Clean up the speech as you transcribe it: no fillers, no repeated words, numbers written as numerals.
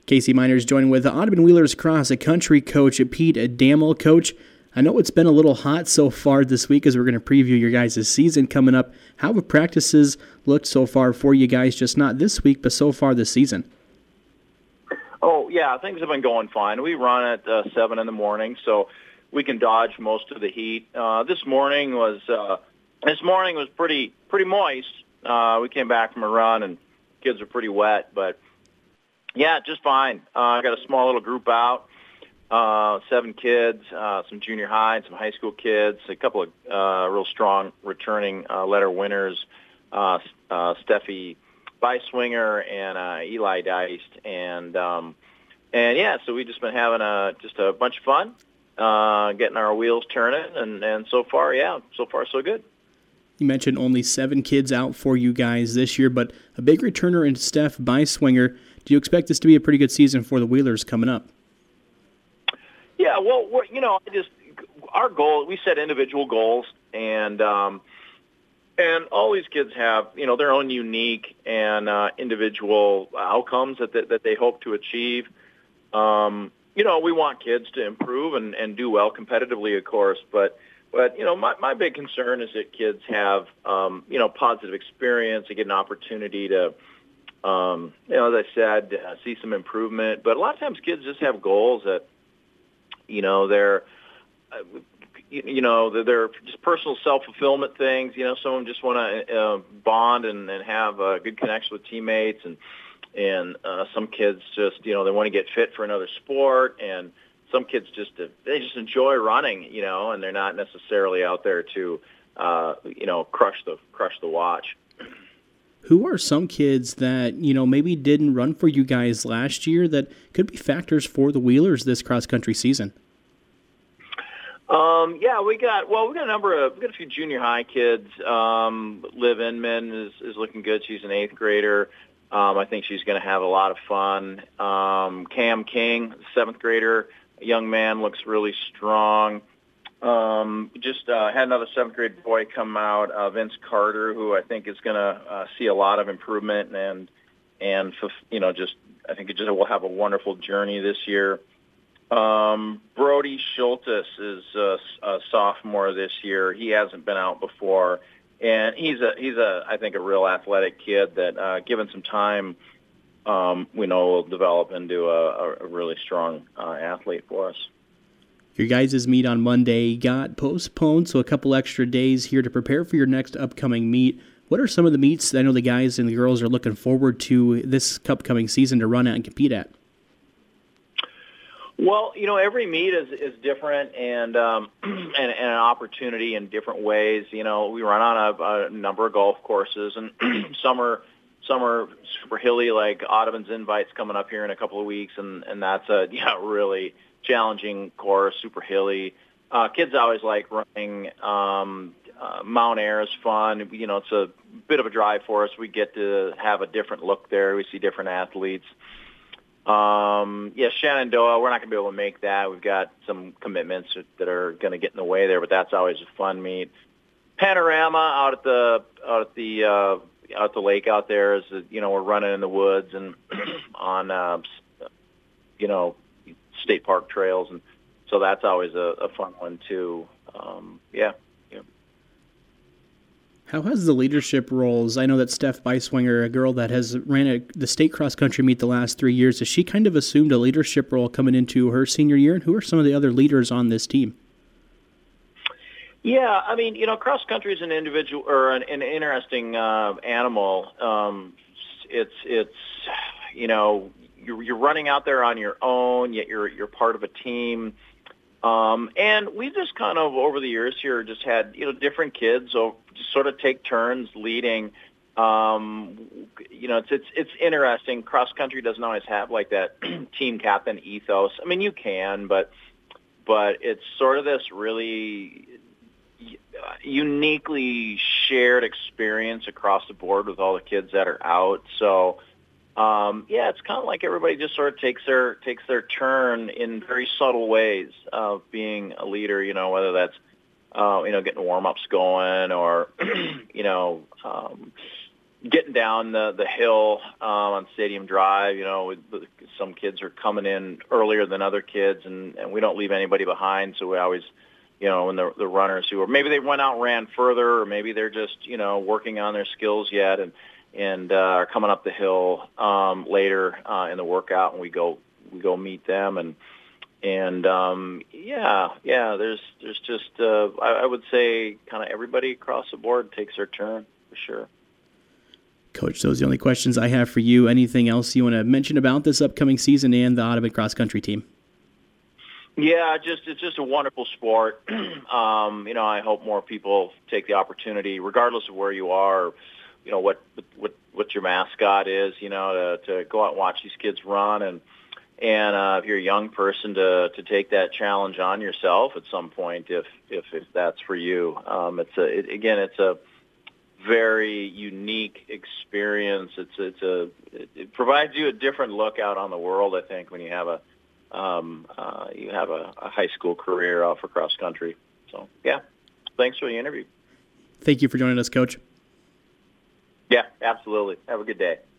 Casey Miners joined with the Audubon Wheelers Cross Country coach Pete Damel. Coach, I know it's been a little hot so far this week as we're going to preview your guys' season coming up. How have practices looked so far for you guys, just not this week, but so far this season? Oh, yeah, things have been going fine. We run at 7 in the morning, so we can dodge most of the heat. This morning was pretty moist. We came back from a run, and kids were pretty wet, but yeah, just fine. I got a small little group out, 7 kids, some junior high and some high school kids, a couple of real strong returning letter winners, Steffi Beiswinger and Eli Deist, and yeah, so we've just been having a bunch of fun, getting our wheels turning, and so far so good. You mentioned only 7 kids out for you guys this year, but a big returner in Steph Beiswinger. Do you expect this to be a pretty good season for the Wheelers coming up? Yeah, well, our goal, we set individual goals, and all these kids have, their own unique and individual outcomes that they hope to achieve. We want kids to improve and do well competitively, of course, but my big concern is that kids have, positive experience, they get an opportunity to, as I said, see some improvement. But a lot of times kids just have goals that, they're just personal self-fulfillment things. Some of them just want to bond and have a good connection with teammates, and some kids just, they want to get fit for another sport, and some kids they just enjoy running, and they're not necessarily out there to, crush the watch. Who are some kids that, maybe didn't run for you guys last year that could be factors for the Wheelers this cross-country season? We got a few junior high kids. Liv Inman is looking good. She's an 8th grader. I think she's going to have a lot of fun. Cam King, 7th grader, a young man, looks really strong. Had another 7th grade boy come out, Vince Carter, who I think is going to see a lot of improvement and I think it will have a wonderful journey this year. Brody Schultes is a sophomore this year. He hasn't been out before, and he's I think a real athletic kid that, given some time, we know will develop into a really strong athlete for us. Your guys' meet on Monday got postponed, so a couple extra days here to prepare for your next upcoming meet. What are some of the meets I know the guys and the girls are looking forward to this upcoming season to run at and compete at? Well, every meet is different and an opportunity in different ways. We run on a number of golf courses, and some are super hilly, like Audubon's Invite's coming up here in a couple of weeks, and that's a really challenging course, super hilly. Kids always like running. Mount Air is fun. It's a bit of a drive for us. We get to have a different look there. We see different athletes. Shenandoah, we're not going to be able to make that. We've got some commitments that are going to get in the way there, but that's always a fun meet. Panorama out at the lake out there is, we're running in the woods and on, state park trails, and so that's always a fun one too. How has the leadership roles? I know that Steph Beiswinger, a girl that has ran the state cross-country meet the last 3 years, has she kind of assumed a leadership role coming into her senior year? And who are some of the other leaders on this team? Yeah, cross-country is an individual or an interesting animal. It's you're running out there on your own, yet you're part of a team. And we just kind of over the years here just had different kids just sort of take turns leading. It's interesting. Cross country doesn't always have like that team captain ethos. You can, but it's sort of this really uniquely shared experience across the board with all the kids that are out. So. It's kind of like everybody just sort of takes their turn in very subtle ways of being a leader, whether that's, getting warm-ups going or, getting down the hill on Stadium Drive, some kids are coming in earlier than other kids, and we don't leave anybody behind. So we always, when the runners who, or maybe they went out and ran further, or maybe they're just, working on their skills yet and are coming up the hill later in the workout, and we go meet them. And there's just, I would say kind of everybody across the board takes their turn for sure. Coach, those are the only questions I have for you. Anything else you want to mention about this upcoming season and the Audubon cross country team? Yeah, it's just a wonderful sport. I hope more people take the opportunity, regardless of where you are, what your mascot is, to go out and watch these kids run, and if you're a young person to take that challenge on yourself at some point, if that's for you. It's a very unique experience. It provides you a different look out on the world, I think, when you have a high school career for cross country. So yeah, thanks for the interview. Thank you for joining us, Coach. Yeah, absolutely. Have a good day.